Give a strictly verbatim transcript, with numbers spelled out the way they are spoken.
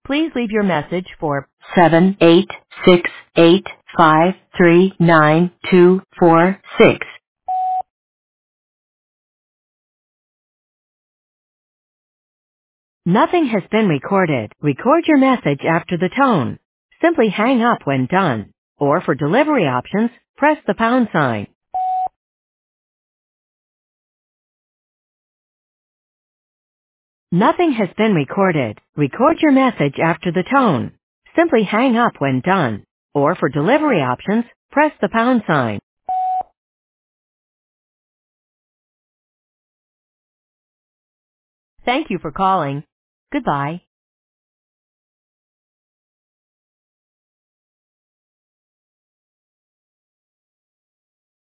Please leave your message for seven eight six eight five three nine two four six. Nothing has been recorded. Record your message after the tone. Simply hang up when done. Or for delivery options, press the pound sign. Nothing has been recorded. Record your message after the tone. Simply hang up when done. Or for delivery options, press the pound sign. Thank you for calling. Goodbye.